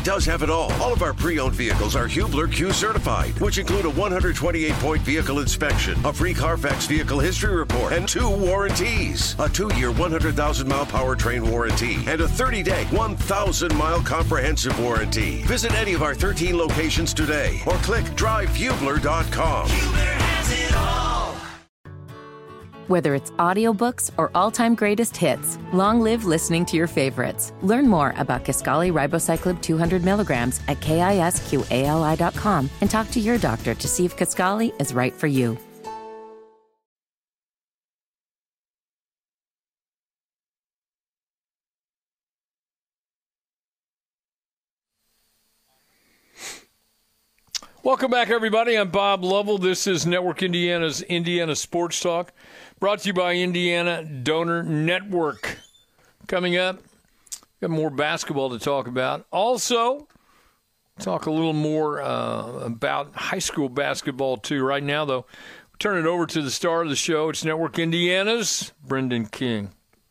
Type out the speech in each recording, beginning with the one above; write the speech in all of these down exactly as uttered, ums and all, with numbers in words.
does have it all. All of our pre-owned vehicles are Hubler Q certified, which include a one hundred twenty-eight point vehicle inspection, a free Carfax vehicle history report, and two warranties. A two-year, one hundred thousand mile powertrain warranty, and a thirty-day, one thousand mile comprehensive warranty. Visit any of our thirteen locations today, or click drive hubler dot com. Hubler has it all. Whether it's audiobooks or all-time greatest hits, long live listening to your favorites. Learn more about Kisqali Ribociclib two hundred milligrams at kisqali dot com and talk to your doctor to see if Kisqali is right for you. Welcome back, everybody. I'm Bob Lovell. This is Network Indiana's Indiana Sports Talk, brought to you by Indiana Donor Network. Coming up, got more basketball to talk about. Also, talk a little more uh, about high school basketball, too. Right now, though, we'll turn it over to the star of the show. It's Network Indiana's Brendan King.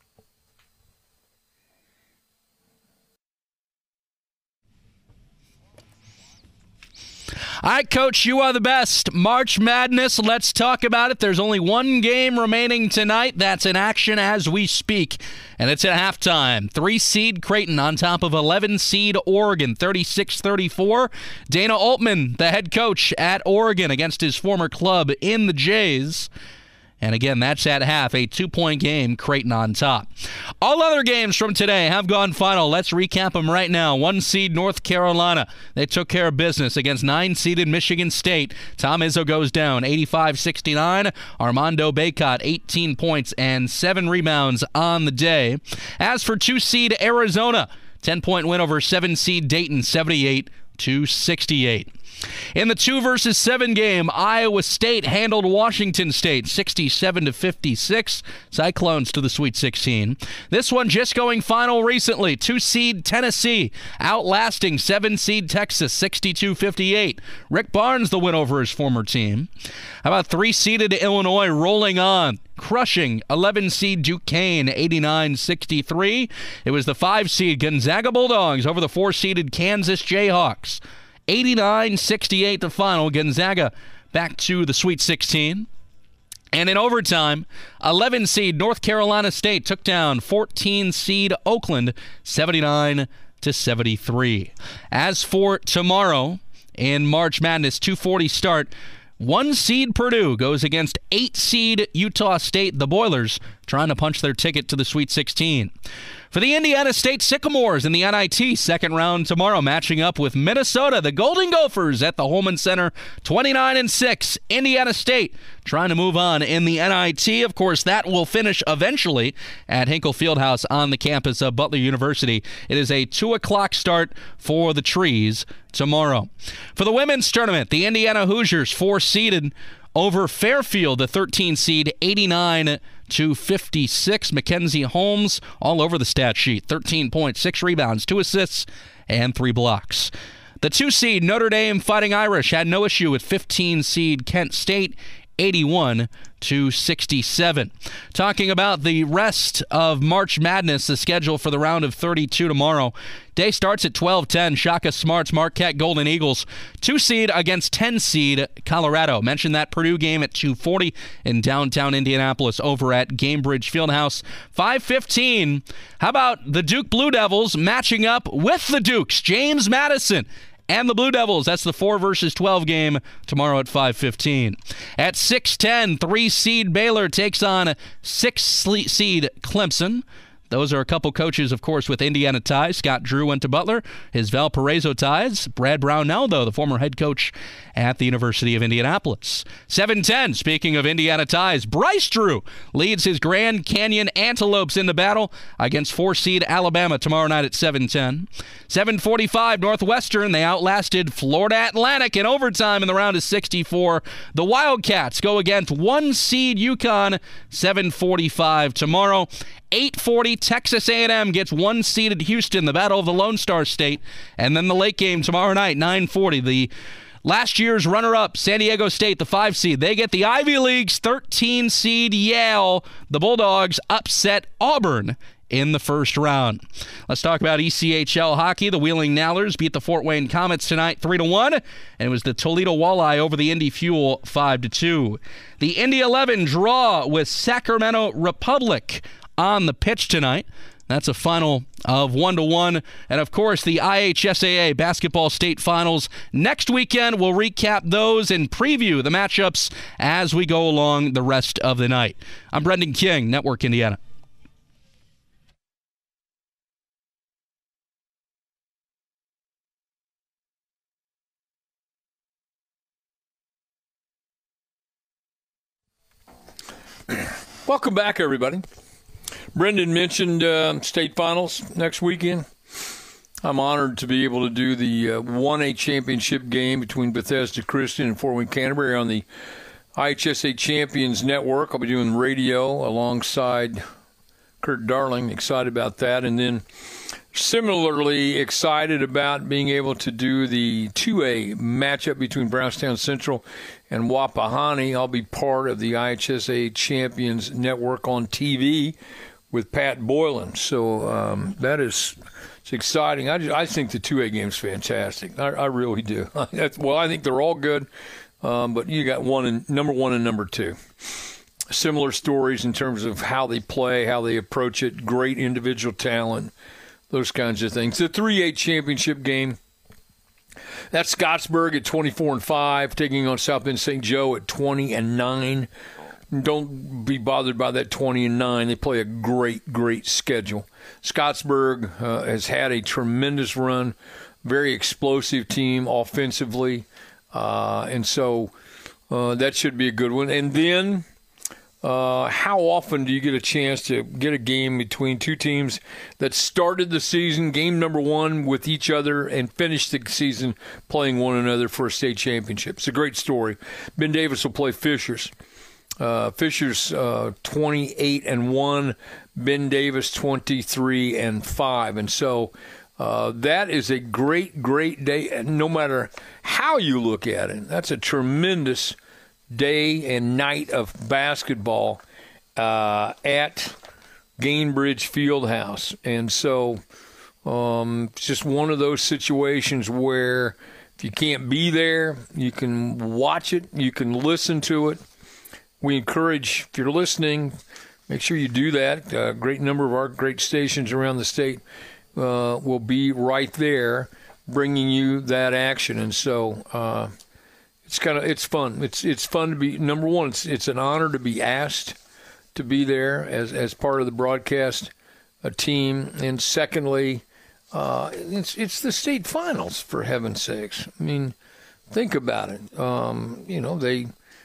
All right, Coach, you are the best. March Madness, let's talk about it. There's only one game remaining tonight. That's in action as we speak, and it's at halftime. Three-seed Creighton on top of eleven-seed Oregon, thirty-six thirty-four. Dana Altman, the head coach at Oregon, against his former club in the Jays. And again, that's at half, a two-point game, Creighton on top. All other games from today have gone final. Let's recap them right now. One-seed North Carolina. They took care of business against nine-seeded Michigan State. Tom Izzo goes down, eighty-five sixty-nine. Armando Bacot, eighteen points and seven rebounds on the day. As for two-seed Arizona, ten-point win over seven-seed Dayton, seventy-eight to sixty-eight. In the two versus seven game, Iowa State handled Washington State sixty-seven to fifty-six. Cyclones to the Sweet sixteen. This one just going final recently. Two-seed Tennessee outlasting seven-seed Texas sixty-two fifty-eight. Rick Barnes the win over his former team. How about three-seeded Illinois rolling on, crushing eleven-seed Duquesne eighty-nine sixty-three. It was the five-seed Gonzaga Bulldogs over the four-seeded Kansas Jayhawks. eighty-nine sixty-eight the final. Gonzaga back to the Sweet sixteen. And in overtime, eleven-seed North Carolina State took down fourteen-seed Oakland seventy-nine to seventy-three. As for tomorrow in March Madness, two forty start, one-seed Purdue goes against eight-seed Utah State, the Boilers, trying to punch their ticket to the Sweet sixteen. For the Indiana State Sycamores in the N I T, second round tomorrow, matching up with Minnesota, the Golden Gophers at the Holman Center, twenty-nine and six. Indiana State trying to move on in the N I T. Of course, that will finish eventually at Hinkle Fieldhouse on the campus of Butler University. It is a two o'clock start for the Trees tomorrow. For the women's tournament, the Indiana Hoosiers, four-seeded over Fairfield, the thirteen-seed, eighty-nine to fifty-six. Mackenzie Holmes all over the stat sheet. thirteen points, six rebounds, two assists, and three blocks. The two-seed Notre Dame Fighting Irish had no issue with fifteen-seed Kent State, eighty-one to sixty-seven. Talking about the rest of March Madness, the schedule for the round of thirty-two tomorrow. Day starts at twelve ten. Shaka Smart's Marquette Golden Eagles, two-seed against ten-seed Colorado. Mentioned that Purdue game at two forty in downtown Indianapolis over at Gamebridge Fieldhouse. five fifteen. How about the Duke Blue Devils matching up with the Dukes? James Madison and the Blue Devils. That's the four versus twelve game tomorrow at five fifteen. At six ten, three-seed Baylor takes on six-seed Clemson. Those are a couple coaches, of course, with Indiana ties. Scott Drew went to Butler. His Valparaiso ties. Brad Brownell, though, the former head coach at the University of Indianapolis. seven ten, speaking of Indiana ties, Bryce Drew leads his Grand Canyon Antelopes into battle against four-seed Alabama tomorrow night at seven ten. seven forty-five, Northwestern, they outlasted Florida Atlantic in overtime in the round of sixty-four. The Wildcats go against one-seed UConn, seven forty-five tomorrow. eight forty, Texas A and M gets one-seeded Houston, the Battle of the Lone Star State. And then the late game tomorrow night, nine forty, the last year's runner-up, San Diego State, the five-seed. They get the Ivy League's thirteen-seed Yale. The Bulldogs upset Auburn in the first round. Let's talk about E C H L hockey. The Wheeling Nowlers beat the Fort Wayne Comets tonight three to one, and it was the Toledo Walleye over the Indy Fuel five to two. The Indy eleven draw with Sacramento Republic on the pitch tonight. That's a final of one to one. And, of course, the I H S A A Basketball State Finals next weekend. We'll recap those and preview the matchups as we go along the rest of the night. I'm Brendan King, Network Indiana. Welcome back, everybody. Brendan mentioned uh, state finals next weekend. I'm honored to be able to do the uh, one A championship game between Bethesda Christian and Fort Wayne Canterbury on the I H S A Champions Network. I'll be doing radio alongside Kurt Darling. Excited about that. And then similarly excited about being able to do the two A matchup between Brownstown Central and Wapahani. I'll be part of the I H S A Champions Network on T V with Pat Boylan. So um, that is it's exciting. I, just, I think the two A game's fantastic. I, I really do. Well, I think they're all good, um, but you got one and number one and number two. Similar stories in terms of how they play, how they approach it, great individual talent, those kinds of things. The three A championship game, that's Scottsburg at twenty-four and five, taking on South Bend Saint Joe at twenty and nine. Don't be bothered by that twenty and nine. They play a great, great schedule. Scottsburg uh, has had a tremendous run, very explosive team offensively, uh, and so uh, that should be a good one. And then uh, how often do you get a chance to get a game between two teams that started the season, game number one, with each other and finished the season playing one another for a state championship? It's a great story. Ben Davis will play Fishers. Uh, Fishers uh, twenty-eight and one, Ben Davis twenty-three and five, and so uh, that is a great, great day. No matter how you look at it, that's a tremendous day and night of basketball uh, at Gainbridge Fieldhouse, and so um, it's just one of those situations where if you can't be there, you can watch it, you can listen to it. We encourage, if you're listening, make sure you do that. A great number of our great stations around the state uh, will be right there bringing you that action. And so uh, it's kind of it's fun. It's it's fun to be, number one, it's it's an honor to be asked to be there as, as part of the broadcast uh, team. And secondly, uh, it's, it's the state finals, for heaven's sakes. I mean, think about it. Um, you know, they...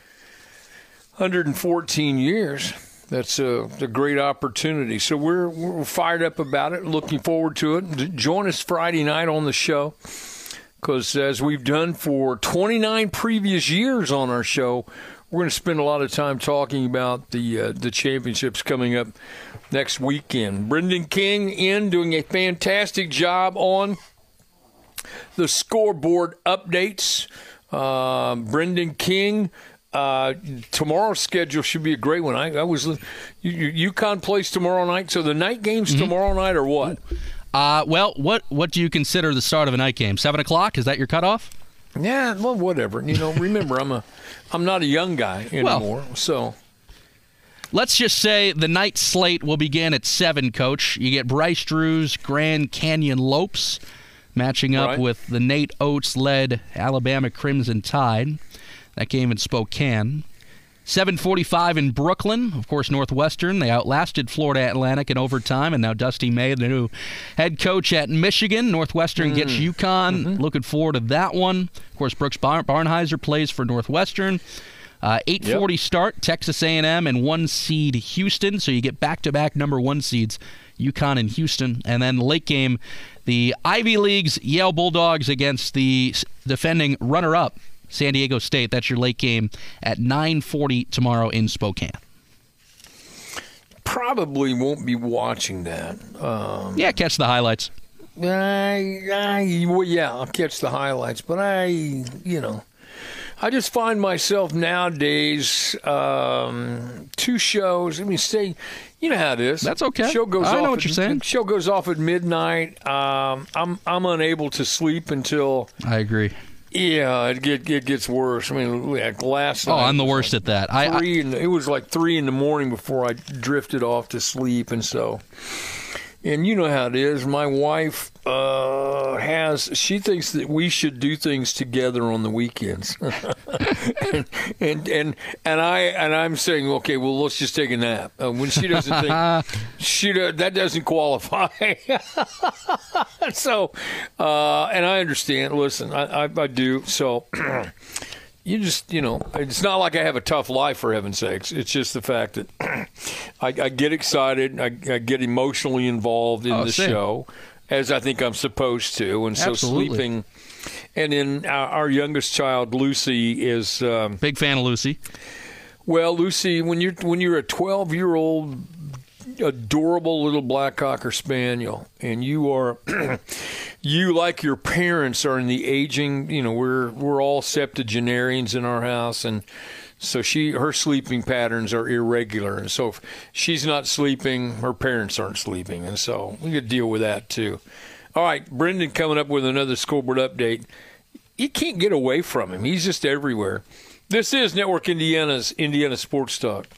one hundred fourteen years. That's a, a great opportunity. So we're we're fired up about it, looking forward to it. Join us Friday night on the show, because as we've done for twenty-nine previous years on our show, we're going to spend a lot of time talking about the uh, the championships coming up next weekend. Brendan King in doing a fantastic job on the scoreboard updates. Uh, Brendan King. Uh, tomorrow's schedule should be a great one. I, I was you, you, UConn plays tomorrow night, so the night games mm-hmm. tomorrow night or what? Uh, well, what what do you consider the start of a night game? Seven o'clock? Is that your cutoff? Yeah, well, whatever. You know, remember, I'm a I'm not a young guy anymore, well, so. Let's just say the night slate will begin at seven. Coach, you get Bryce Drew's Grand Canyon Lopes matching up right. with the Nate Oates-led Alabama Crimson Tide. That game in Spokane. seven forty-five in Brooklyn. Of course, Northwestern. They outlasted Florida Atlantic in overtime, and now Dusty May, the new head coach at Michigan. Northwestern mm. gets UConn. Mm-hmm. Looking forward to that one. Of course, Brooks Bar- Barnheiser plays for Northwestern. Uh, eight forty yep. start, Texas A and M and one seed Houston. So you get back-to-back number one seeds, UConn and Houston. And then the late game, the Ivy League's Yale Bulldogs against the defending runner-up, San Diego State. That's your late game at nine forty tomorrow in Spokane. Probably won't be watching that. Um, yeah, catch the highlights. I, I, well, yeah, I'll catch the highlights. But I, you know, I just find myself nowadays um, two shows. I mean, stay. You know how it is. That's okay. Show goes I off know what at, you're saying. Show goes off at midnight. Um, I'm I'm unable to sleep until. I agree. Yeah, it get it gets worse. I mean, like last night. Oh, I'm the worst like at that. I, three I, in the, it was like three in the morning before I drifted off to sleep, and so. And you know how it is. My wife uh, has, she thinks that we should do things together on the weekends. and, and and and I and I'm saying, okay, well, let's just take a nap. Uh, when she doesn't think she do, that doesn't qualify. so, uh, and I understand. Listen, I, I, I do. So. You just, you know, it's not like I have a tough life, for heaven's sakes. It's just the fact that I, I get excited, I, I get emotionally involved in oh, the same. show, as I think I'm supposed to. And so Absolutely. sleeping. And then our, our youngest child, Lucy, is um, big fan of Lucy. Well, Lucy, when you're when you're a twelve-year-old adorable little black cocker spaniel, and you are you like your parents are in the aging, you know, we're we're all septuagenarians in our house, and so she her sleeping patterns are irregular, and so if she's not sleeping, her parents aren't sleeping, and so we could deal with that too. All right, Brendan coming up with another scoreboard update. You can't get away from him. He's just everywhere. This is Network Indiana's Indiana Sports Talk.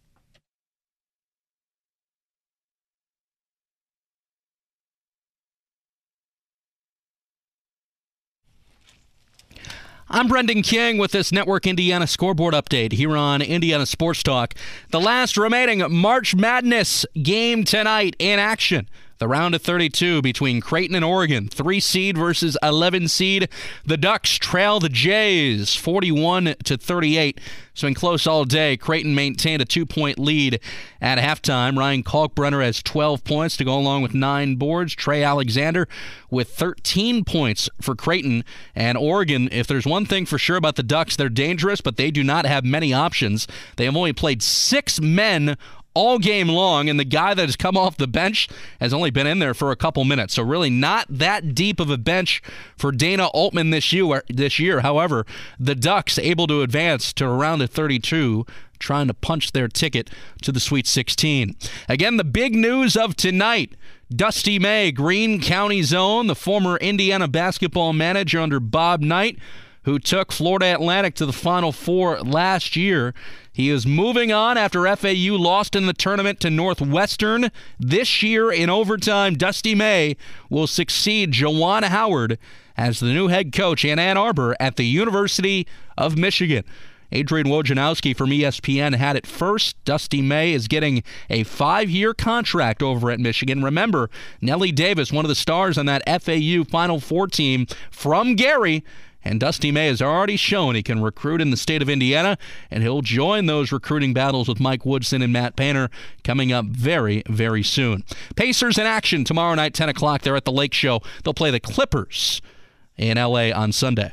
I'm Brendan King with this Network Indiana scoreboard update here on Indiana Sports Talk. The last remaining March Madness game tonight in action. The round of thirty-two between Creighton and Oregon. Three seed versus eleven seed. The Ducks trail the Jays forty-one to thirty-eight. So in close all day, Creighton maintained a two-point lead at halftime. Ryan Kalkbrenner has twelve points to go along with nine boards. Trey Alexander with thirteen points for Creighton. And Oregon, if there's one thing for sure about the Ducks, they're dangerous, but they do not have many options. They have only played six men all game long, and the guy that has come off the bench has only been in there for a couple minutes. So really not that deep of a bench for Dana Altman this year. This year. However, the Ducks able to advance to a round of thirty-two, trying to punch their ticket to the Sweet sixteen. Again, the big news of tonight, Dusty May, Greene County's own, the former Indiana basketball manager under Bob Knight, who took Florida Atlantic to the Final Four last year. He is moving on after F A U lost in the tournament to Northwestern. This year in overtime, Dusty May will succeed Juwan Howard as the new head coach in Ann Arbor at the University of Michigan. Adrian Wojnarowski from E S P N had it first. Dusty May is getting a five-year contract over at Michigan. Remember, Nellie Davis, one of the stars on that F A U Final Four team from Gary. And Dusty May has already shown he can recruit in the state of Indiana, and he'll join those recruiting battles with Mike Woodson and Matt Painter coming up very, very soon. Pacers in action tomorrow night, ten o'clock. They're at the Lake Show. They'll play the Clippers in L A on Sunday.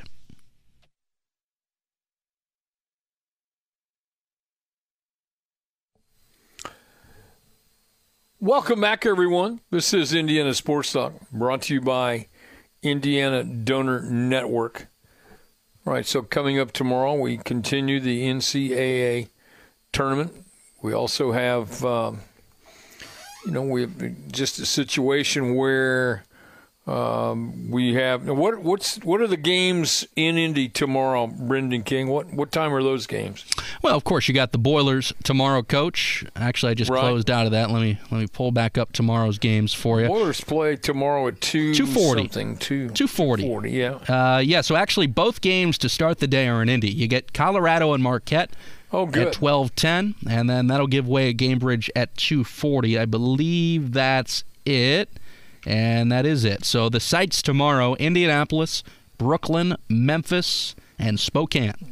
Welcome back, everyone. This is Indiana Sports Talk, brought to you by Indiana Donor Network. All right, so coming up tomorrow, we continue the N C double A tournament. We also have, um, you know, we have just a situation where um, we have what what's what are the games in Indy tomorrow, Brendan King? What what time are those games? Well, of course, you got the Boilers tomorrow, Coach. Actually, I just right. closed out of that. Let me let me pull back up tomorrow's games for you. Boilers play tomorrow at two two forty something two two forty. forty, yeah. Uh, yeah. So actually, both games to start the day are in Indy. You get Colorado and Marquette. Oh, good. At twelve ten, and then that'll give way at Gamebridge at two forty. I believe that's it, and that is it. So the sites tomorrow: Indianapolis, Brooklyn, Memphis, and Spokane.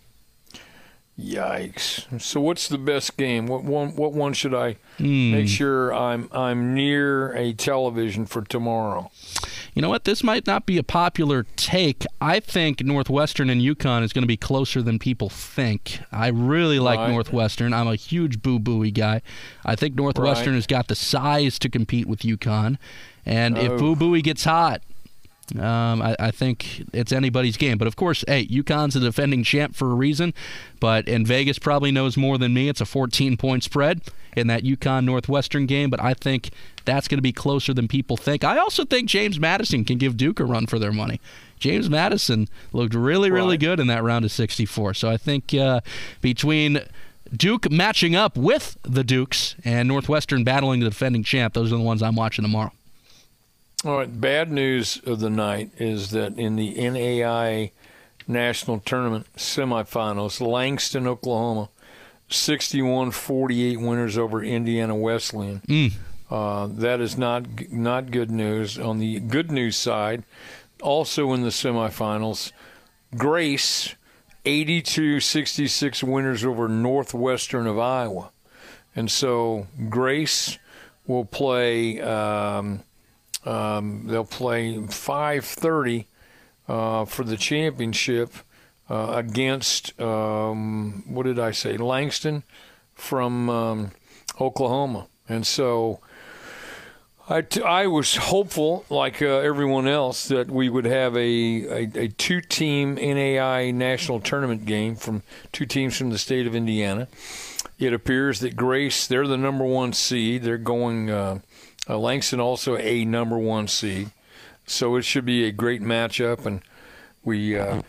Yikes! So what's the best game? What one? What one should I mm. make sure I'm I'm near a television for tomorrow? You know what? This might not be a popular take. I think Northwestern and UConn is going to be closer than people think. I really like right. Northwestern. I'm a huge Boo Booey guy. I think Northwestern right. has got the size to compete with UConn, and oh. if Boo Booey gets hot, Um, I, I think it's anybody's game. But, of course, hey, UConn's a defending champ for a reason. But and Vegas probably knows more than me. It's a fourteen-point spread in that UConn-Northwestern game. But I think that's going to be closer than people think. I also think James Madison can give Duke a run for their money. James Madison looked really, really right. good in that round of sixty-four. So I think uh, between Duke matching up with the Dukes and Northwestern battling the defending champ, those are the ones I'm watching tomorrow. All right, bad news of the night is that in the N A I A National Tournament semifinals, Langston, Oklahoma, sixty-one forty-eight winners over Indiana Wesleyan. Mm. Uh, that is not not good news. On the good news side, also in the semifinals, Grace, eighty-two sixty-six winners over Northwestern of Iowa. And so Grace will play um, – Um, they'll play five thirty uh, for the championship uh, against, um, what did I say, Langston from um, Oklahoma. And so I, t- I was hopeful, like uh, everyone else, that we would have a, a, a two-team N A I A national tournament game from two teams from the state of Indiana. It appears that Grace, they're the number one seed. They're going uh, – Uh, Langston also a number one seed, so it should be a great matchup, and we uh,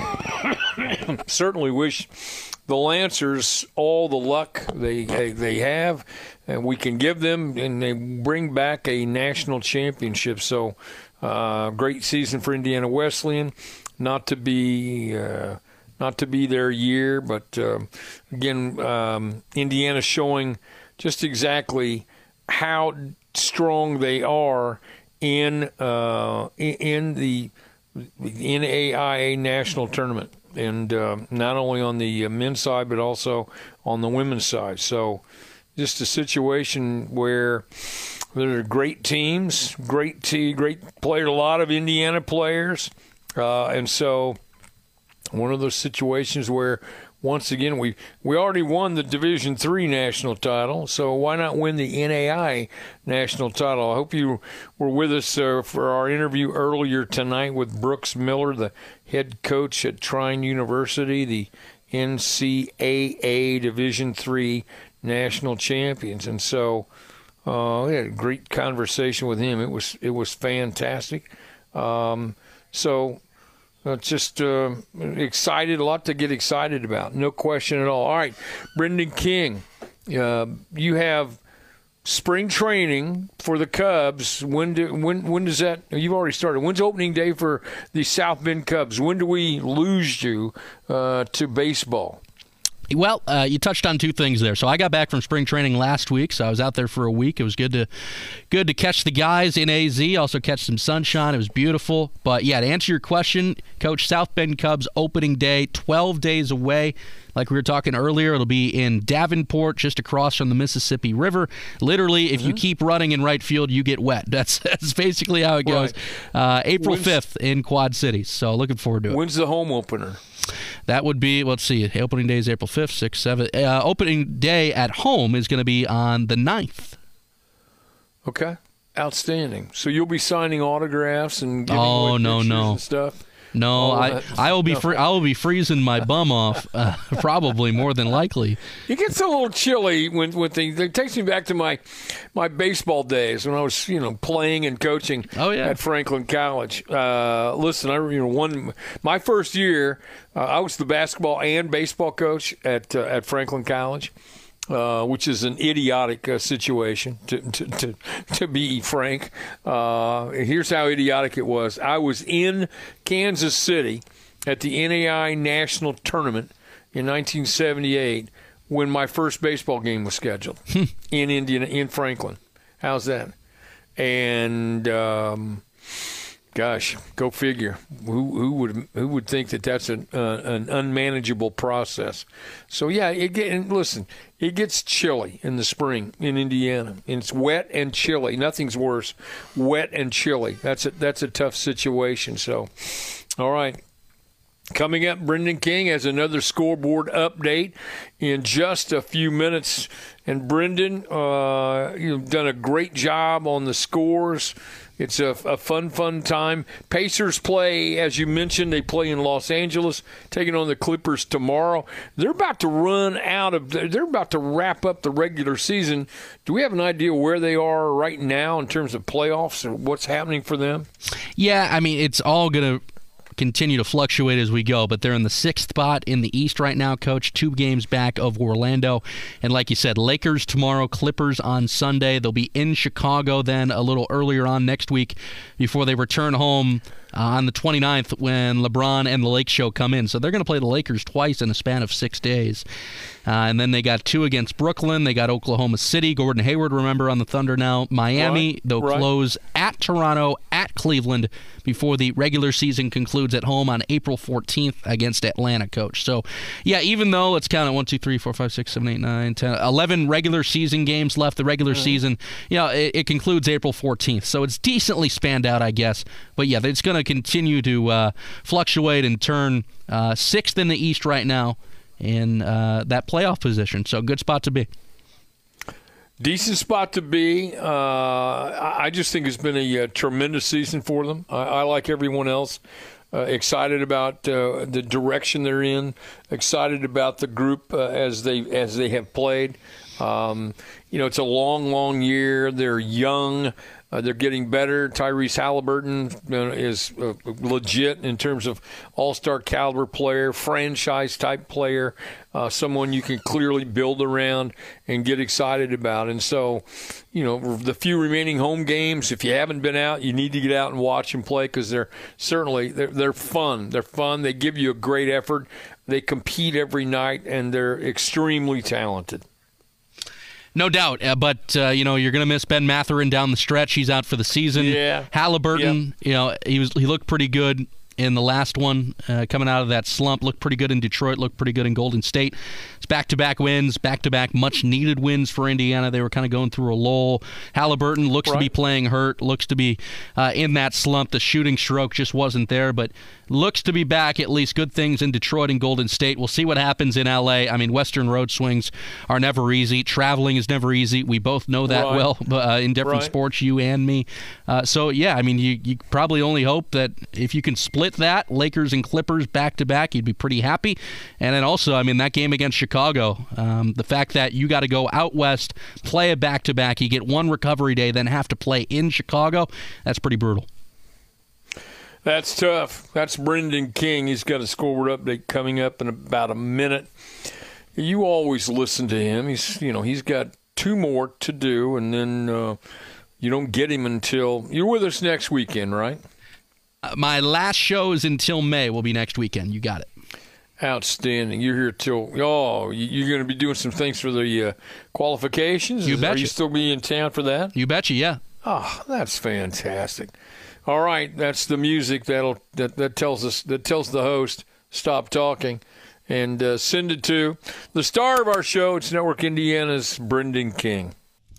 certainly wish the Lancers all the luck they, they they have, and we can give them, and they bring back a national championship. So, uh, great season for Indiana Wesleyan, not to be uh, not to be their year, but uh, again, um, Indiana showing just exactly how strong they are in uh, in the N A I A national tournament, and uh, not only on the men's side but also on the women's side. So, just a situation where there are great teams, great team, great player, a lot of Indiana players, uh, and so one of those situations where, once again, we, we already won the Division three national title, so why not win the N A I A national title? I hope you were with us uh, for our interview earlier tonight with Brooks Miller, the head coach at Trine University, the N C A A Division three national champions. And so uh, we had a great conversation with him. It was, it was fantastic. Um, so... Uh, just uh, excited, a lot to get excited about, no question at all. All right, Brendan King, uh, you have spring training for the Cubs. When do, when when does that? You've already started. When's opening day for the South Bend Cubs? When do we lose you uh, to baseball? Well, uh, you touched on two things there. So I got back from spring training last week, so I was out there for a week. It was good to good to catch the guys in A Z, also catch some sunshine. It was beautiful. But, yeah, to answer your question, Coach, South Bend Cubs opening day, twelve days away. Like we were talking earlier, it'll be in Davenport, just across from the Mississippi River. Literally, if mm-hmm. you keep running in right field, you get wet. That's that's basically how it goes. Right. Uh, April when's, fifth in Quad Cities, so looking forward to it. When's the home opener? That would be, let's see, opening day is April fifth, sixth, seventh. Uh, opening day at home is going to be on the ninth. Okay. Outstanding. So you'll be signing autographs and giving oh, away no, pictures no. and stuff? No, I I will be no. free, I will be freezing my bum off, uh, probably more than likely. It gets a little chilly when when things. It takes me back to my my baseball days when I was you know playing and coaching oh, yeah. at Franklin College. Uh, listen, I you know one my first year, uh, I was the basketball and baseball coach at uh, at Franklin College. Uh, which is an idiotic uh, situation, to, to to to be frank. Uh, here's how idiotic it was. I was in Kansas City at the N A I A National Tournament in nineteen seventy-eight when my first baseball game was scheduled in Indiana, in Franklin. How's that? And um, gosh, go figure. Who who would who would think that that's an uh, an unmanageable process? So yeah, it get, and listen. It gets chilly in the spring in Indiana, and it's wet and chilly. Nothing's worse, wet and chilly. That's a that's a tough situation. So, all right, Coming up, Brendan King has another scoreboard update in just a few minutes. And Brendan, uh, you've done a great job on the scores. It's a, a fun, fun time. Pacers play, as you mentioned, they play in Los Angeles, taking on the Clippers tomorrow. They're about to run out of, they're about to wrap up the regular season. Do we have an idea where they are right now in terms of playoffs and what's happening for them? Yeah, I mean, it's all going to continue to fluctuate as we go, but they're in the sixth spot in the East right now, Coach, two games back of Orlando. And like you said, Lakers tomorrow, Clippers on Sunday. They'll be in Chicago then a little earlier on next week before they return home uh, on the twenty-ninth when LeBron and the Lake Show come in. So they're going to play the Lakers twice in a span of six days. Uh, and then they got two against Brooklyn. They got Oklahoma City. Gordon Hayward, remember, on the Thunder now. Miami, right, they'll right. close at Toronto, at Cleveland before the regular season concludes at home on April fourteenth against Atlanta, Coach. So, yeah, even though let's count it, one, two, three, four, five, six, seven, eight, nine, ten, eleven regular season games left, the regular mm-hmm. season, you know, it, it concludes April fourteenth. So it's decently spanned out, I guess. But, yeah, it's going to continue to uh, fluctuate and turn uh, sixth in the East right now in uh, that playoff position. So good spot to be. Decent spot to be. Uh, I just think it's been a, a tremendous season for them. I, I like everyone else. Uh, excited about uh, the direction they're in. Excited about the group uh, as they as they have played. Um, you know, it's a long, long year. They're young. Uh, they're getting better. Tyrese Halliburton uh, is uh, legit in terms of all-star caliber player, franchise-type player, uh, someone you can clearly build around and get excited about. And so, you know, the few remaining home games, if you haven't been out, you need to get out and watch them play because they're certainly they're, they're fun. They're fun. They give you a great effort. They compete every night, and they're extremely talented. No doubt, uh, but uh, you know you're going to miss Ben Mathurin down the stretch. He's out for the season. Yeah. Halliburton, yep. you know he was he looked pretty good in the last one, uh, coming out of that slump. Looked pretty good in Detroit. Looked pretty good in Golden State. It's back-to-back wins, back-to-back much-needed wins for Indiana. They were kind of going through a lull. Halliburton looks right. to be playing hurt. Looks to be uh, in that slump. The shooting stroke just wasn't there, but looks to be back. At least good things in Detroit and Golden State. We'll see what happens in L A. I mean, Western road swings are never easy. Traveling is never easy. We both know that right. well uh, in different right. sports, you and me. Uh, so, yeah, I mean, you, you probably only hope that if you can split that, Lakers and Clippers back-to-back, you'd be pretty happy. And then also, I mean, that game against Chicago, um, the fact that you got to go out west, play a back-to-back, you get one recovery day, then have to play in Chicago, that's pretty brutal. That's tough. That's Brendan King. He's got a scoreboard update coming up in about a minute. You always listen to him. He's, you know, he's got two more to do, and then uh, you don't get him until you're with us next weekend, right? Uh, my last show is until May. Will be next weekend. You got it. Outstanding. You're here till oh, you're going to be doing some things for the uh, qualifications. You betcha. Are you still be in town for that? You betcha. Yeah. Oh, that's fantastic. All right, that's the music that'll that, that tells us that tells the host stop talking, and uh, send it to the star of our show. It's Network Indiana's Brendan King.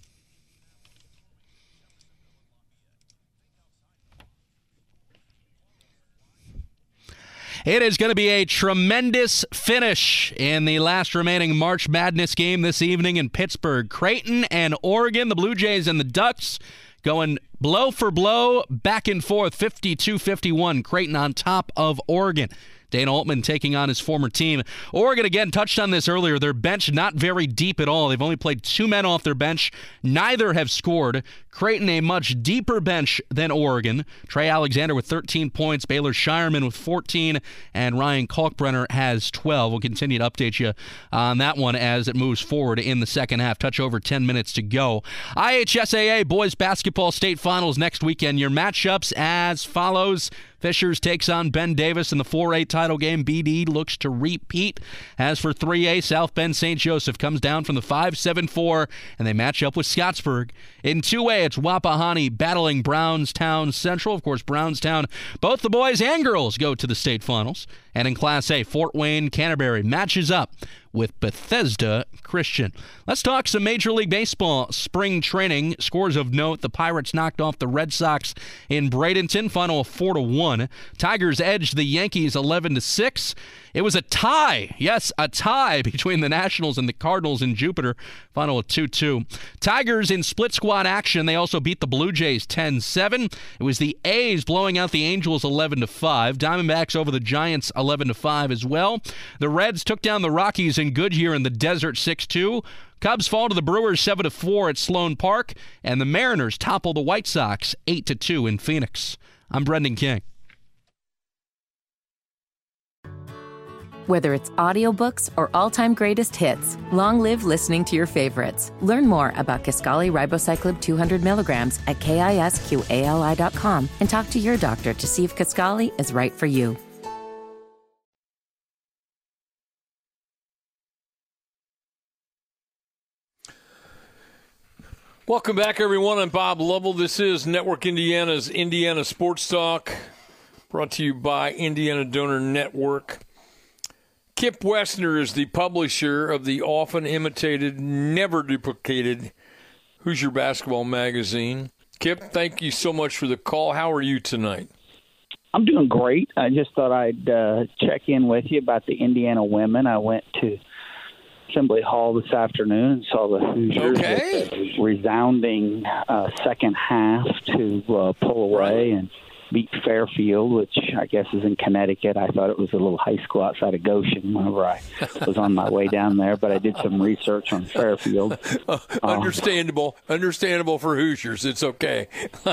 It is going to be a tremendous finish in the last remaining March Madness game this evening in Pittsburgh. Creighton and Oregon, the Blue Jays and the Ducks, going blow for blow, back and forth, fifty-two fifty-one. Creighton on top of Oregon. Dana Altman taking on his former team. Oregon, again, touched on this earlier. Their bench not very deep at all. They've only played two men off their bench. Neither have scored. Creighton, a much deeper bench than Oregon. Trey Alexander with thirteen points, Baylor Shireman with fourteen, and Ryan Kalkbrenner has twelve. We'll continue to update you on that one as it moves forward in the second half. Touch over ten minutes to go. I H S A A Boys Basketball State Finals next weekend. Your matchups as follows. Fishers takes on Ben Davis in the four A title game. B D looks to repeat. As for three A, South Bend Saint Joseph comes down from the five seven four, and they match up with Scottsburg. In two A, it's Wapahani battling Brownstown Central. Of course, Brownstown, both the boys and girls go to the state finals. And in Class A, Fort Wayne Canterbury matches up with Bethesda Christian. Let's talk some Major League Baseball spring training. Scores of note, the Pirates knocked off the Red Sox in Bradenton, final of four to one. Tigers edged the Yankees eleven to six. It was a tie, yes, a tie between the Nationals and the Cardinals in Jupiter, final of two two. Tigers in split squad action, they also beat the Blue Jays ten seven. It was the A's blowing out the Angels eleven to five. Diamondbacks over the Giants eleven to five as well. The Reds took down the Rockies in Goodyear in the Desert six two. Cubs fall to the Brewers seven to four at Sloan Park, and the Mariners topple the White Sox eight to two in Phoenix. I'm Brendan King. Whether it's audiobooks or all-time greatest hits, long live listening to your favorites. Learn more about Kisqali Ribociclib two hundred milligrams at kisqali dot com and talk to your doctor to see if Kisqali is right for you. Welcome back, everyone. I'm Bob Lovell. This is Network Indiana's Indiana Sports Talk, brought to you by Indiana Donor Network. Kip Wessner is the publisher of the often imitated, never duplicated Hoosier Basketball magazine. Kip, thank you so much for the call. How are you tonight? I'm doing great. I just thought I'd uh, check in with you about the Indiana women. I went to Assembly Hall this afternoon and saw the Hoosiers okay. with a resounding uh, second half to uh, pull away and beat Fairfield, which I guess is in Connecticut. I thought it was a little high school outside of Goshen whenever I was on my way down there, but I did some research on Fairfield. Uh, understandable. Um, understandable for Hoosiers. It's okay.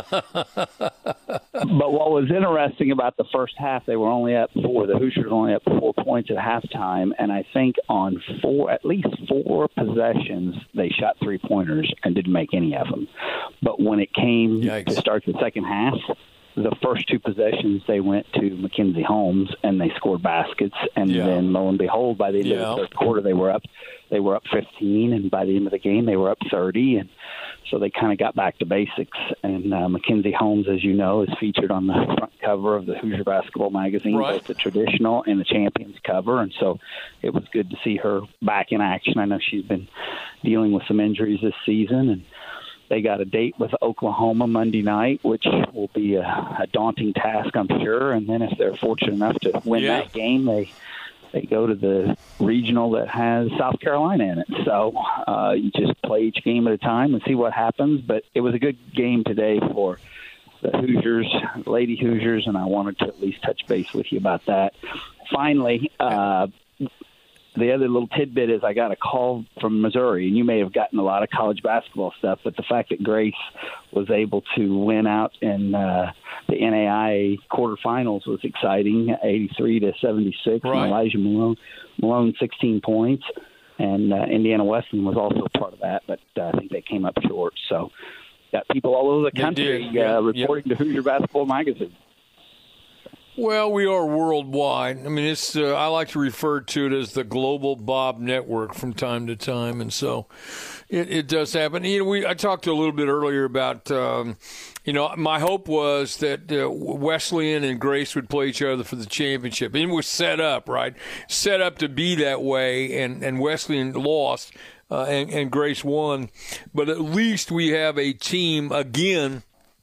But what was interesting about the first half, they were only up four. The Hoosiers were only up four points at halftime, and I think on four, at least four possessions, they shot three-pointers and didn't make any of them. But when it came Yikes. to start the second half, the first two possessions, they went to Mackenzie Holmes, and they scored baskets. And yeah. then, lo and behold, by the end yeah. of the third quarter, they were up. They were up fifteen, and by the end of the game, they were up thirty. And so they kind of got back to basics. And uh, Mackenzie Holmes, as you know, is featured on the front cover of the Hoosier Basketball magazine, right. both the traditional and the Champions cover. And so it was good to see her back in action. I know she's been dealing with some injuries this season, and they got a date with Oklahoma Monday night, which will be a, a daunting task, I'm sure. And then if they're fortunate enough to win yeah. that game, they they go to the regional that has South Carolina in it. So uh, you just play each game at a time and see what happens. But it was a good game today for the Hoosiers, Lady Hoosiers, and I wanted to at least touch base with you about that. Finally, uh, the other little tidbit is I got a call from Missouri, and you may have gotten a lot of college basketball stuff, but the fact that Grace was able to win out in uh, the N A I A quarterfinals was exciting, eighty-three to seventy-six. Right. And Elijah Malone, Malone, sixteen points, and uh, Indiana Wesleyan was also part of that, but uh, I think they came up short. So got people all over the country yeah. uh, reporting yep. to Hoosier Basketball magazine. Well, we are worldwide. I mean, it's. Uh, I like to refer to it as the Global Bob Network from time to time, and so it, it does happen. You know, we I talked a little bit earlier about. Um, you know, my hope was that uh, Wesleyan and Grace would play each other for the championship. And it was set up, right? Set up to be that way, and, and Wesleyan lost, uh, and, and Grace won. But at least we have a team again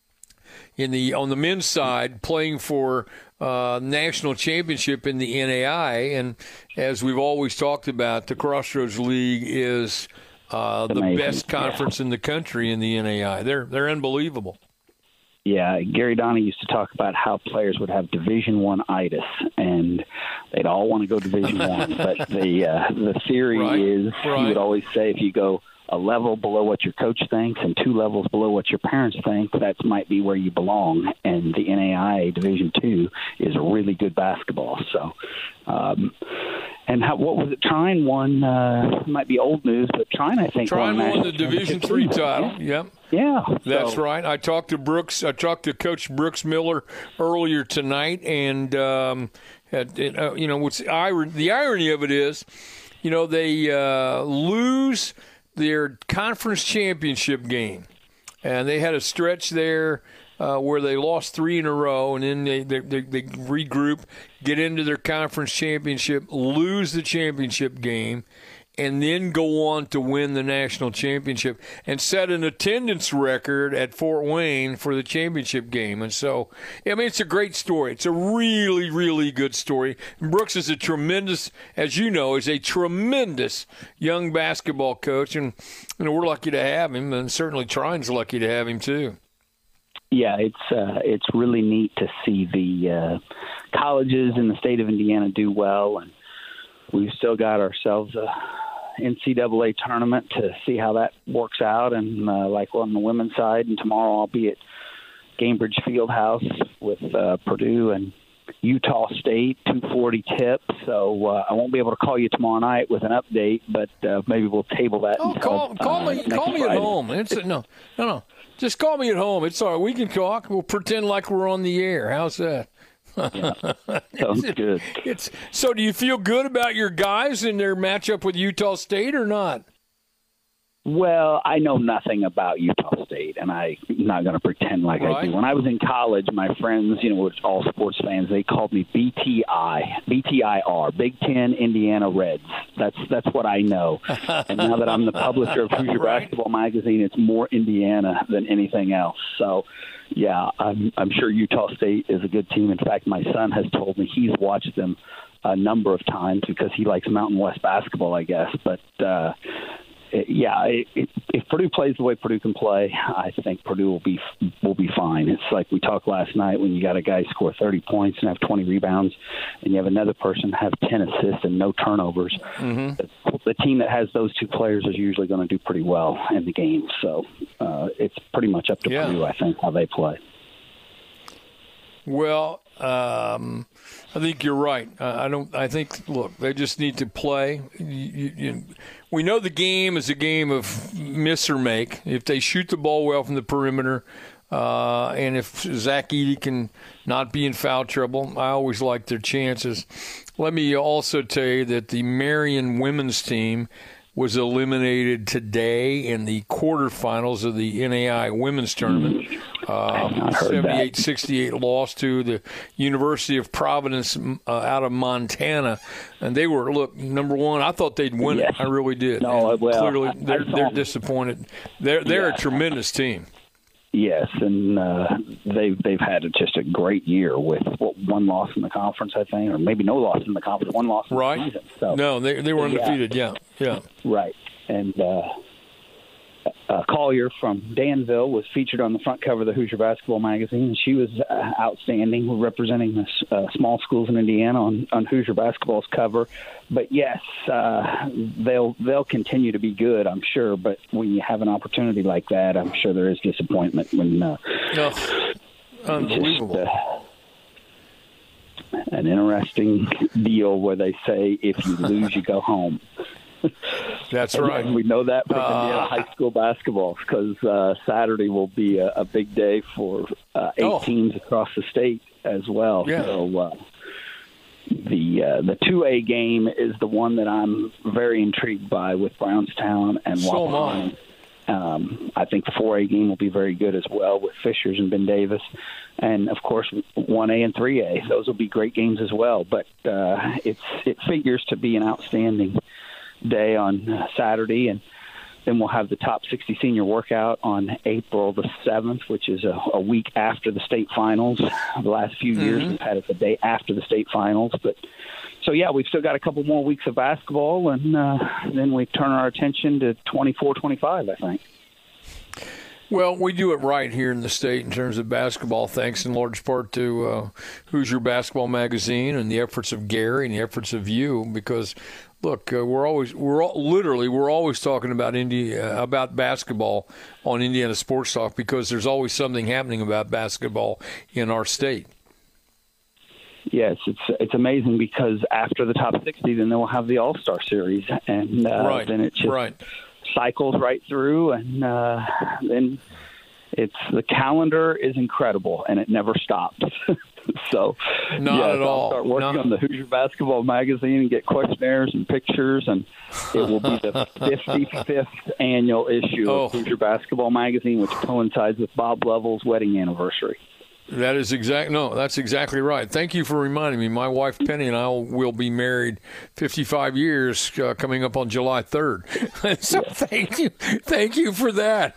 in the on the men's side playing for. Uh, national championship in the N A I A, and as we've always talked about, the Crossroads League is uh, the amazing. best conference yeah. in the country in the N A I A. They're they're unbelievable. Yeah, Gary Donnie used to talk about how players would have Division One itis, and they'd all want to go Division One. But the uh, the theory right. is right. he would always say if you go a level below what your coach thinks and two levels below what your parents think, that might be where you belong. And the N A I A Division Two is really good basketball. So, um, and how, what was it? Trine won. Uh, might be old news, but Trine, I think, Trine won, won the Division Three title. Yeah. Yep. Yeah, that's so. right. I talked to Brooks. I talked to Coach Brooks Miller earlier tonight, and um, had, uh, you know, what's the irony of it is, you know, they uh, lose their conference championship game, and they had a stretch there uh, where they lost three in a row, and then they, they, they, they regroup, get into their conference championship, lose the championship game, and then go on to win the national championship and set an attendance record at Fort Wayne for the championship game. And so, I mean, it's a great story. It's a really, really good story. And Brooks is a tremendous, as you know, is a tremendous young basketball coach, and you know, we're lucky to have him, and certainly Trine's lucky to have him too. Yeah, it's uh, it's really neat to see the uh, colleges in the state of Indiana do well, and we've still got ourselves a N C double A tournament to see how that works out. And uh, like on the women's side, and tomorrow I'll be at Cambridge Fieldhouse with uh, Purdue and Utah State, two forty tip. So uh, I won't be able to call you tomorrow night with an update, but uh, maybe we'll table that. Oh, until, call, call uh, me, call me Friday. at home. It's no, no, no. Just call me at home. It's all right. We can talk. We'll pretend like we're on the air. How's that? Yeah, sounds it's, good. It's so. Do you feel good about your guys in their matchup with Utah State or not? Well, I know nothing about Utah State, and I'm not going to pretend like Right. I do. When I was in college, my friends, you know, were all sports fans. They called me B T I, B T I R, Big Ten Indiana Reds. That's that's what I know. And now that I'm the publisher of Hoosier Right. Basketball Magazine, it's more Indiana than anything else. So, yeah, I'm I'm sure Utah State is a good team. In fact, my son has told me he's watched them a number of times because he likes Mountain West basketball, I guess. But uh, yeah, it, it, if Purdue plays the way Purdue can play, I think Purdue will be will be fine. It's like we talked last night when you got a guy score thirty points and have twenty rebounds, and you have another person have ten assists and no turnovers. Mm-hmm. The, the team that has those two players is usually going to do pretty well in the game. So uh, it's pretty much up to Yeah. Purdue, I think, how they play. Well, um, I think you're right. Uh, I don't. I think. Look, they just need to play. You, you, you, we know the game is a game of miss or make. If they shoot the ball well from the perimeter, uh, and if Zach Edey can not be in foul trouble, I always like their chances. Let me also tell you that the Marion women's team was eliminated today in the quarterfinals of the N A I women's tournament. Um, seventy-eight sixty-eight loss to the University of Providence uh, out of Montana. And they were, look, number one, I thought they'd win Yes. it. I really did. No, And well, clearly, I- they're, I saw they're them. disappointed. They're, they're Yeah. a tremendous team. Yes, and uh, they've they've had just a great year with what, one loss in the conference, I think, or maybe no loss in the conference, one loss in Right? the season. So, No, they, they were Yeah. undefeated. Yeah, yeah. right. And uh, uh, Collier from Danville was featured on the front cover of the Hoosier Basketball Magazine, and she was uh, outstanding, representing the uh, small schools in Indiana on, on Hoosier Basketball's cover. But yes, uh, they'll they'll continue to be good, I'm sure. But when you have an opportunity like that, I'm sure there is disappointment when uh, No, unbelievable. just, uh, an interesting deal where they say if you lose, you go home. That's And right. we know that from Uh, Indiana high school basketball because uh, Saturday will be a, a big day for uh, eight Oh. teams across the state as well. Yeah. So uh, the uh, the two A game is the one that I'm very intrigued by with Brownstown and So am I. Waupun. Um, I think the four A game will be very good as well with Fishers and Ben Davis. And, of course, one A and three A. Those will be great games as well. But uh, it's it figures to be an outstanding day on uh, Saturday. And then we'll have the top sixty senior workout on April the seventh, which is a, a week after the state finals. The last few Mm-hmm. years we've had it the day after the state finals. But so, yeah, we've still got a couple more weeks of basketball, and uh, then we turn our attention to twenty-four twenty-five, I think. Well, we do it right here in the state in terms of basketball, thanks in large part to uh, Hoosier Basketball Magazine and the efforts of Gary and the efforts of you. Because, look, uh, we're always we're all, literally we're always talking about Indi- uh, about basketball on Indiana Sports Talk because there's always something happening about basketball in our state. Yes, it's it's amazing because after the top sixty, then they'll have the All Star Series, and uh, Right, then it just right. cycles right through, and uh, then it's the calendar is incredible, and it never stops. So, not yeah, at so all. I'll start working not... on the Hoosier Basketball Magazine and get questionnaires and pictures, and it will be the fifty-fifth annual issue oh. of Hoosier Basketball Magazine, which coincides with Bob Lovell's wedding anniversary. That is exact. No, that's exactly right. Thank you for reminding me. My wife Penny and I will be married fifty-five years uh, coming up on July third. So yeah. thank you, thank you for that.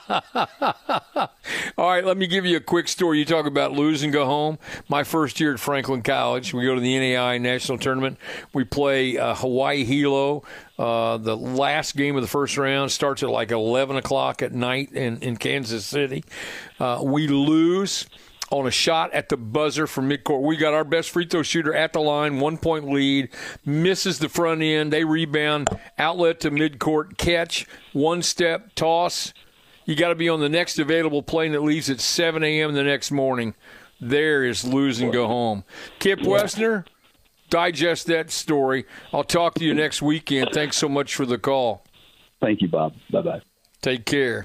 All right, let me give you a quick story. You talk about lose and go home. My first year at Franklin College, we go to the N A I A National Tournament. We play uh, Hawaii Hilo. Uh, the last game of the first round starts at like eleven o'clock at night in, in Kansas City. Uh, we lose on a shot at the buzzer from midcourt. We got our best free throw shooter at the line, one-point lead, misses the front end. They rebound, outlet to midcourt, catch, one-step, toss. You got to be on the next available plane that leaves at seven a.m. the next morning. There is lose and go home. Kip Wessner, digest that story. I'll talk to you next weekend. Thanks so much for the call. Thank you, Bob. Bye-bye. Take care.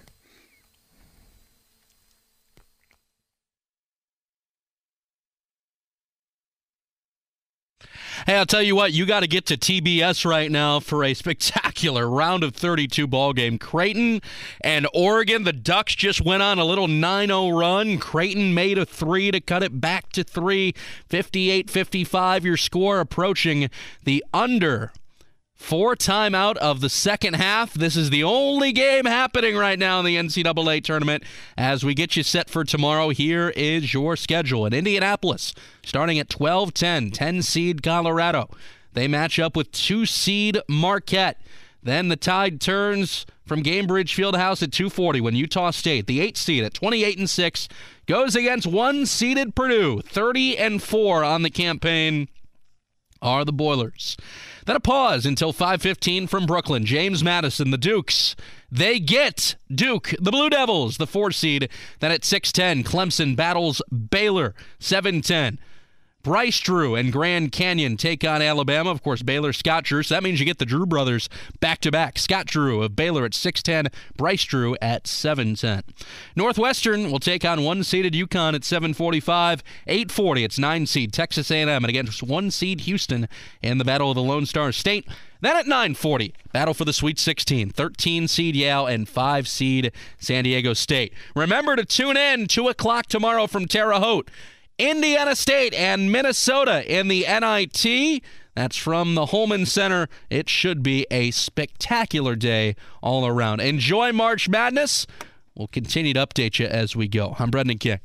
Hey, I'll tell you what, you got to get to T B S right now for a spectacular round of thirty-two ball game. Creighton and Oregon, the Ducks just went on a little nine oh run. Creighton made a three to cut it back to three. fifty-eight fifty-five, your score approaching the under. Four timeout of the second half. This is the only game happening right now in the N C double A tournament. As we get you set for tomorrow, here is your schedule. In Indianapolis, starting at twelve ten, ten seed Colorado. They match up with two seed Marquette. Then the tide turns from Gainbridge Fieldhouse at two forty when Utah State, the eight seed at twenty-eight and six, goes against one seeded Purdue. thirty and four on the campaign are the Boilers. Then a pause until five fifteen from Brooklyn. James Madison, the Dukes. They get Duke, the Blue Devils, the four seed. Then at six ten, Clemson battles Baylor, seven ten. Bryce Drew and Grand Canyon take on Alabama. Of course, Baylor, Scott Drew. So that means you get the Drew brothers back-to-back. Scott Drew of Baylor at six ten, Bryce Drew at seven ten. Northwestern will take on one-seeded UConn at seven forty-five. eight forty, it's nine-seed Texas A and M and against one-seed Houston in the Battle of the Lone Star State. Then at nine forty, battle for the Sweet sixteen, thirteen-seed Yale and five-seed San Diego State. Remember to tune in, two o'clock tomorrow from Terre Haute. Indiana State and Minnesota in the N I T. That's from the Holman Center. It should be a spectacular day all around. Enjoy March Madness. We'll continue to update you as we go. I'm Brendan King.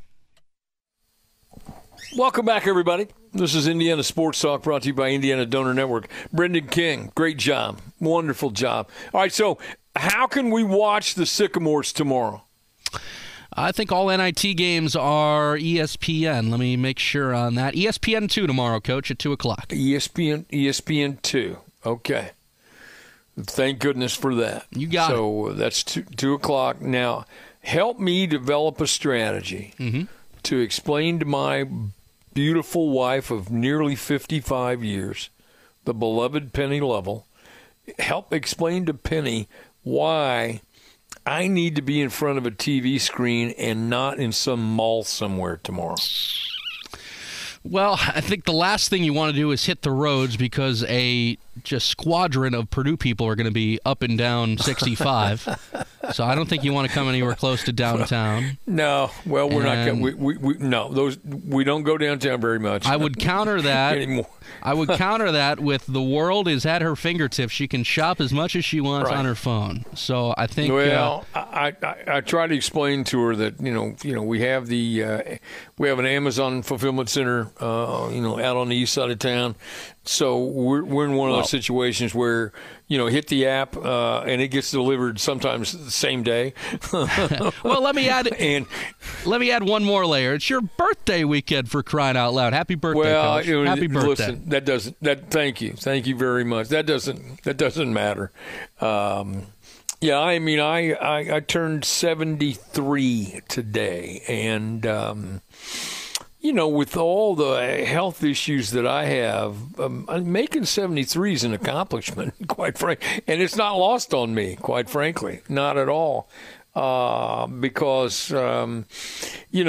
Welcome back, everybody. This is Indiana Sports Talk, brought to you by Indiana Donor Network. Brendan King, great job. Wonderful job. All right, so how can we watch the Sycamores tomorrow? I think all N I T games are E S P N. Let me make sure on that. E S P N two tomorrow, Coach, at two o'clock. E S P N, E S P N two. Okay. Thank goodness for that. You got so it. So that's two, two o'clock. Now, help me develop a strategy mm-hmm. to explain to my beautiful wife of nearly fifty-five years, the beloved Penny Lovell, help explain to Penny why I need to be in front of a T V screen and not in some mall somewhere tomorrow. Well, I think the last thing you want to do is hit the roads because a just squadron of Purdue people are going to be up and down sixty-five. So I don't think you want to come anywhere close to downtown. No, well, we're and not. We, we, we no, those we don't go downtown very much. I would counter that. anymore. I would counter that with the world is at her fingertips. She can shop as much as she wants right. on her phone. So I think. Well, uh, I, I I try to explain to her that you know you know we have the uh, we have an Amazon fulfillment center uh, you know out on the east side of town. So we're we're in one of those situations where you know hit the app uh, and it gets delivered sometimes the same day. Well, let me add and let me add one more layer. It's your birthday weekend, for crying out loud! Happy birthday, well, Coach. It was, Happy birthday! Listen, that doesn't that. Thank you, thank you very much. That doesn't that doesn't matter. Um, yeah, I mean, I, I I turned seventy-three today, and. Um, You know, with all the health issues that I have, um, making seventy-three is an accomplishment, quite frankly. And it's not lost on me, quite frankly. Not at all. Uh, because, um, you know,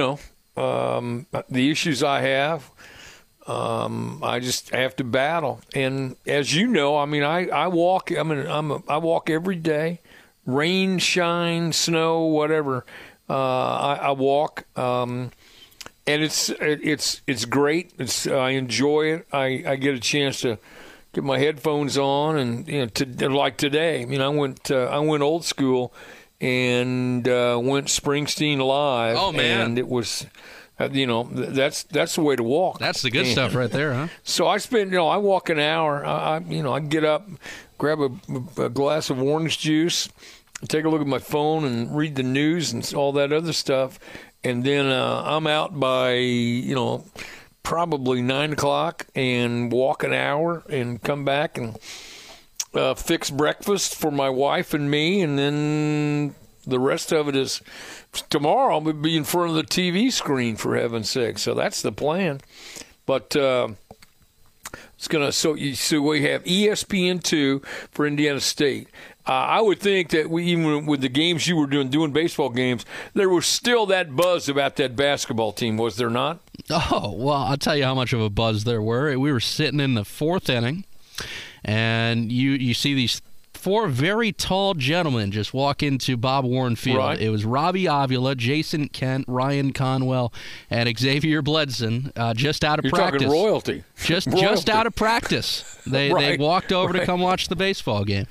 um, the issues I have, um, I just have to battle. And as you know, I mean, I, I walk. I mean, I'm a, I walk every day, rain, shine, snow, whatever. Uh, I, I walk, um, and it's it's it's great. It's I enjoy it. I, I get a chance to get my headphones on, and you know, to, like today. I mean, I went uh, I went old school. And uh, went Springsteen live. Oh man! And it was, uh, you know, th- that's that's the way to walk. That's the good and, stuff right there, huh? So I spend, you know, I walk an hour. I, I you know, I get up, grab a, a glass of orange juice, take a look at my phone, and read the news and all that other stuff, and then uh, I'm out by, you know, probably nine o'clock, and walk an hour, and come back and. Uh, fix breakfast for my wife and me, and then the rest of it is tomorrow I'll be in front of the T V screen, for heaven's sake. So that's the plan. But uh, it's gonna. So you so we have E S P N two for Indiana State. Uh, I would think that we, even with the games you were doing, doing baseball games, there was still that buzz about that basketball team, was there not? Oh well, I'll tell you how much of a buzz there were. We were sitting in the fourth inning. And you, you see these four very tall gentlemen just walk into Bob Warren Field. Right. It was Robbie Avila, Jason Kent, Ryan Conwell, and Xavier Bledson, uh, just out of You're practice. You're talking royalty. Just royalty. just out of practice. They right. they walked over right. to come watch the baseball game.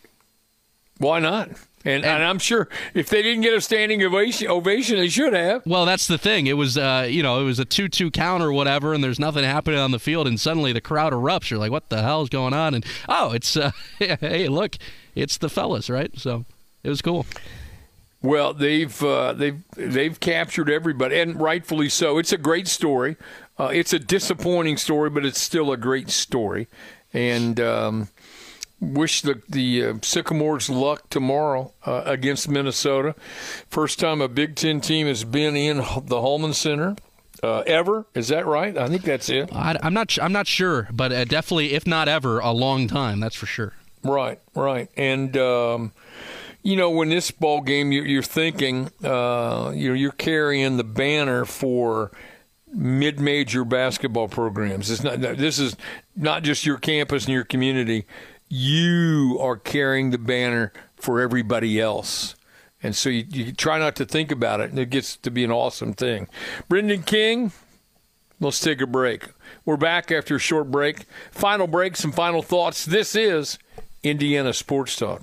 Why not? And, and I'm sure if they didn't get a standing ovation, ovation, they should have. Well, that's the thing. It was, uh, you know, it was a two two count or whatever, and there's nothing happening on the field, and suddenly the crowd erupts. You're like, what the hell is going on? And, oh, it's, uh, hey, look, it's the fellas, right? So it was cool. Well, they've uh, they've they've captured everybody, and rightfully so. It's a great story. Uh, it's a disappointing story, but it's still a great story. And um, wish the the uh, Sycamores luck tomorrow uh, against Minnesota. First time a Big Ten team has been in the Holman Center uh, ever. Is that right? I think that's it. I, I'm not. I'm not sure, but uh, definitely, if not ever, a long time. That's for sure. Right, right, and. Um, You know, when this ball game, you're, you're thinking, uh, you're, you're carrying the banner for mid-major basketball programs. It's not. This is not just your campus and your community. You are carrying the banner for everybody else, and so you, you try not to think about it, and it gets to be an awesome thing. Brendan King, let's take a break. We're back after a short break. Final break, some final thoughts. This is Indiana Sports Talk.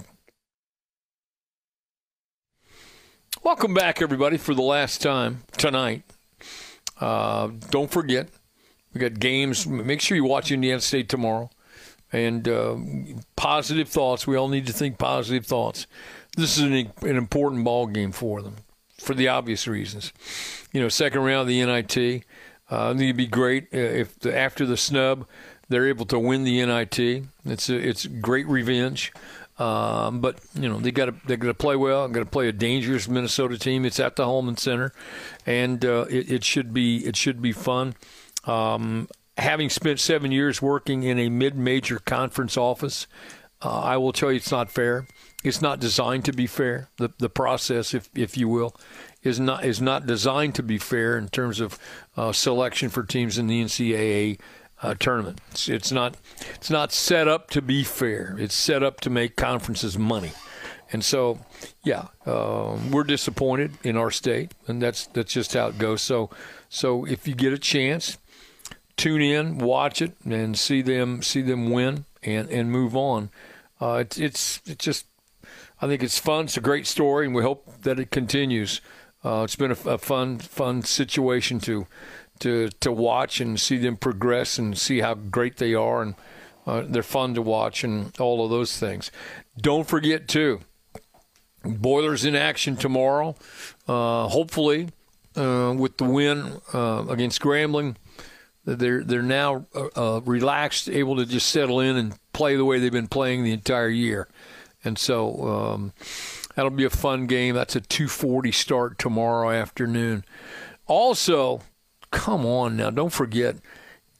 Welcome back, everybody, for the last time tonight. Uh, don't forget, we got games. Make sure you watch Indiana State tomorrow. And uh, positive thoughts. We all need to think positive thoughts. This is an, an important ball game for them, for the obvious reasons. You know, second round of the N I T. Uh, I think it'd be great if the, after the snub they're able to win the N I T. It's a, it's great revenge. Um, but you know they got to they got to play well. Got to play a dangerous Minnesota team. It's at the Holman Center, and uh, it, it should be it should be fun. Um, having spent seven years working in a mid-major conference office, uh, I will tell you it's not fair. It's not designed to be fair. The the process, if if you will, is not is not designed to be fair in terms of uh, selection for teams in the N C double A. Uh, tournament. It's, it's not. It's not set up to be fair. It's set up to make conferences money, and so, yeah, uh, we're disappointed in our state, and that's that's just how it goes. So, so if you get a chance, tune in, watch it, and see them see them win and, and move on. Uh, it's it's it's just. I think it's fun. It's a great story, and we hope that it continues. Uh, it's been a, a fun fun situation to. to to watch and see them progress and see how great they are, and uh, they're fun to watch and all of those things. Don't forget, too, Boilers in action tomorrow. Uh, hopefully, uh, with the win uh, against Grambling, they're they're now uh, relaxed, able to just settle in and play the way they've been playing the entire year. And so um, that'll be a fun game. That's a two forty start tomorrow afternoon. Also, come on now, don't forget,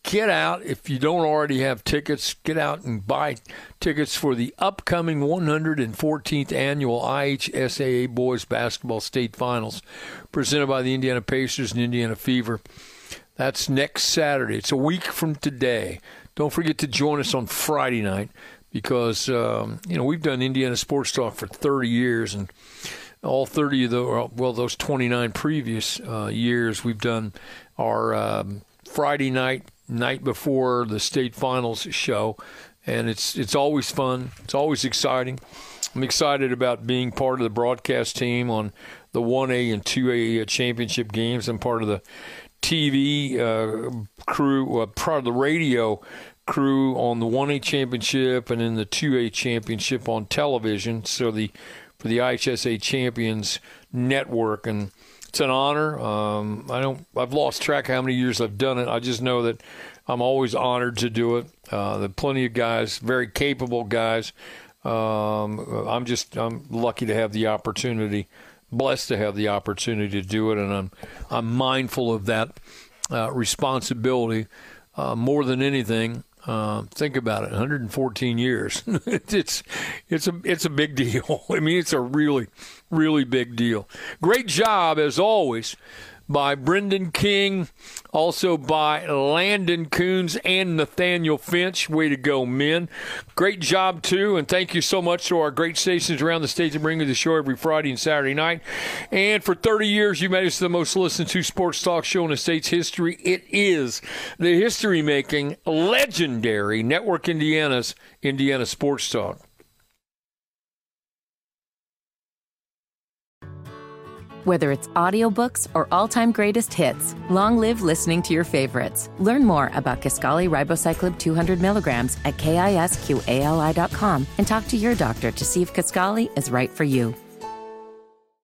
get out, if you don't already have tickets, get out and buy tickets for the upcoming one hundred fourteenth annual I H S A A Boys Basketball State Finals, presented by the Indiana Pacers and Indiana Fever. That's next Saturday. It's a week from today. Don't forget to join us on Friday night because, um, you know, we've done Indiana Sports Talk for thirty years, and all thirty of the, well, those twenty-nine previous uh, years, we've done our um, Friday night, night before the state finals show, and it's it's always fun. It's always exciting. I'm excited about being part of the broadcast team on the one A and two A championship games. I'm part of the T V uh, crew, uh, part of the radio crew on the one A championship and in the two A championship on television. So the for the I H S A Champions Network, and it's an honor. Um, I don't. I've lost track of how many years I've done it. I just know that I'm always honored to do it. Uh, there are plenty of guys, very capable guys. Um, I'm just. I'm lucky to have the opportunity, blessed to have the opportunity to do it, and I'm. I'm mindful of that uh, responsibility uh, more than anything. Uh, think about it, one hundred fourteen years. it's it's a it's a big deal. I mean, it's a really, really big deal. Great job, as always, by Brendan King, also by Landon Coons and Nathaniel Finch. Way to go, men. Great job, too, and thank you so much to our great stations around the state that bring you the show every Friday and Saturday night. And for thirty years, you made us the most listened to sports talk show in the state's history. It is the history-making, legendary Network Indiana's Indiana Sports Talk. Whether it's audiobooks or all-time greatest hits, long live listening to your favorites. Learn more about Kisqali Ribociclib two hundred milligrams at kisqali dot com and talk to your doctor to see if Kisqali is right for you.